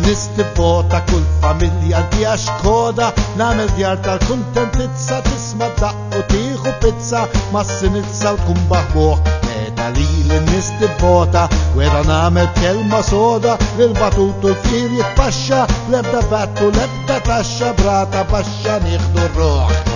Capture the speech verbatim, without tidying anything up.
Nistibota kull familja di koda namel djar tal-kuntentizza tisma' daqq u tieħu pizza ma' sinizza u tkun baħbuħ meta lili nistibota wera namel kelma soda lil-batut u l-fir jitpaxxa l-ebda battu l-ebda taxxa brata baxxa nieħdu r-ruħ.